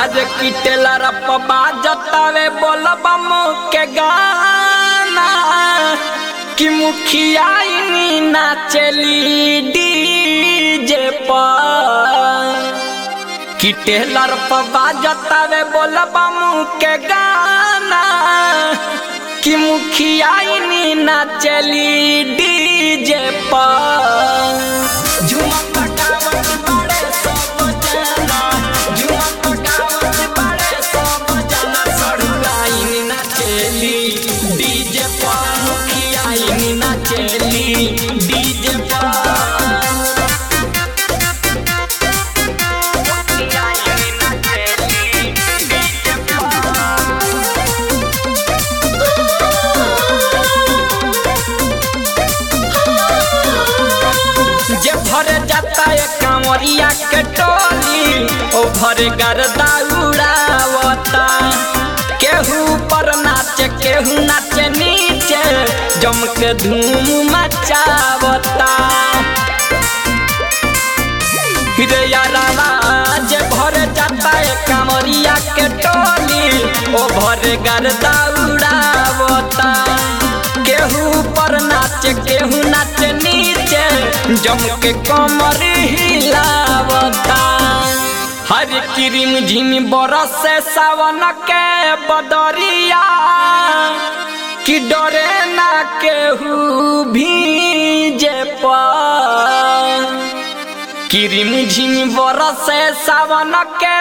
हर किटेला रपबा जतावे बोलबम के गाना कि मुखिया इनी नाचली डीजे पर किटेला रपबा जतावे बोलबम के गाना कि मुखिया इनी नाचली डीजे पर भरे जाता है कांवरिया के टोली ओ भरे गर्दा उड़ावता केहू पर नाचे केहू नाचे नीचे जम के धूम मचावता रे यारा जे भरे जाता है कांवरिया के टोली ओ भरे गर्दा उड़ावता केहू पर नाचे केहू नाचे नीचे जम के कमर हिलावता हर क्रीम झिम बरस से सावन के बदरिया कि डरे ना केहू भीजे पर क्रीम झिम बरस से सावन के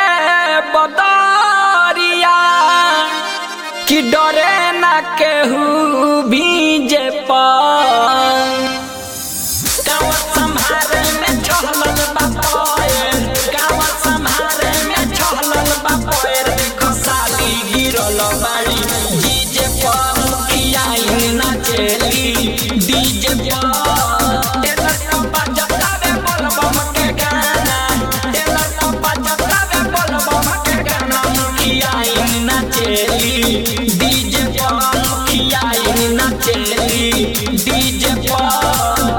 बदरिया कि डरे ना केहू भीजे पर गाँव सम्हारे में चहलल बापोएर गाँव सम्हारे में चहलल बापोएर देखो साली गिरल बाड़ी डीजे पर मुखिया नाचेली डीजे पर टेलर कंपा जतावे बोलबम के गाना टेलर कंपा जतावे बोलबम के गाना मुखिया नाचेली डीजे पर मुखिया नाचेली डीजे पर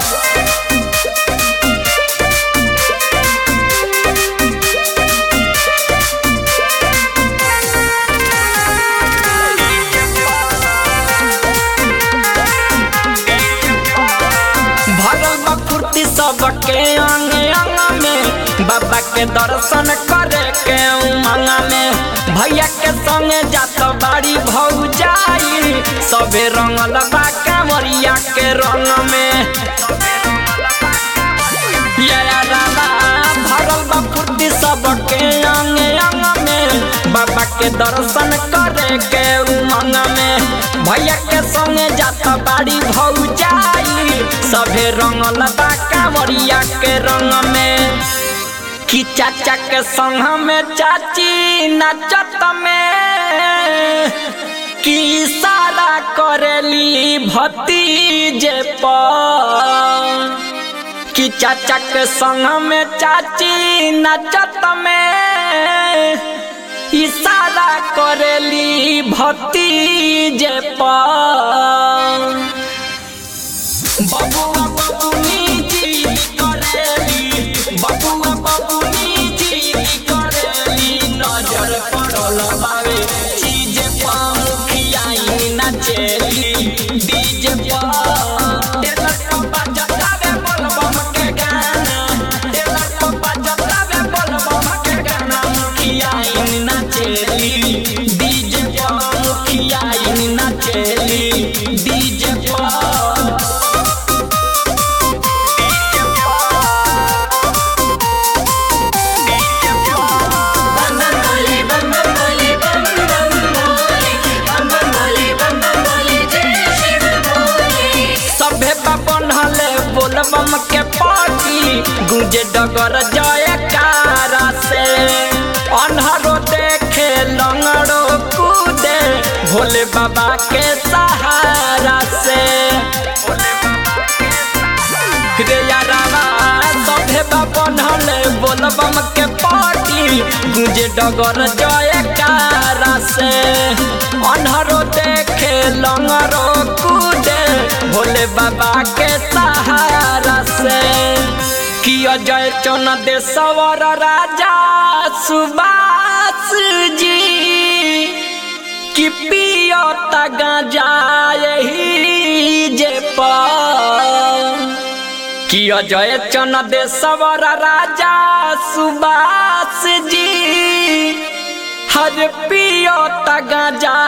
सबके अंग अंग में बाबा के दर्शन करे के उमंग में भैया के संगे जात बाड़ी भौजाई सबे रंगल बा कांवरिया के रंग में भरल बा फुर्ती सबके अंग अंग में बाबा के दर्शन करे के उमंग में भैया के संगे जात बाड़ी भौजाई सभे रंगल बा कांवरिया के रंग में कि चाचा के संग में चाची नाचत में कि इशारा करेली भतीजे पर कि चाचा के संग में चाची नाचत में इशारा करेली भतीजे पर बबुआ बबुनी जी करेली बबुआ बबुनी जी करेली नजर पड़ल बावे चीजे पर मुखिया नाचेली डीजे पर टेलर कंपा जतावे बोलबम के गाना टेलर कंपा जतावे बोलबम के गाना मुखिया नाचेली डीजे पर मुखिया नाचेली डीजे पर बोलबम के पार्टी गुंजे डगर जयकारा से अन्हरो देखे लंगड़ो कूदे भोले बाबा के सहारा से रे यारा सभे बनल बोलबम के पार्टी गुंजे डगर जयकारा से अन्हरो देखे लंगड़ो कूदे भोले बाबा के सहारा से कि अजय चौन देशवर राजा सुबास कि पियो गांजा यही जे कि अजय चन देशवर राजा सुभाष जी हर पियो गांजा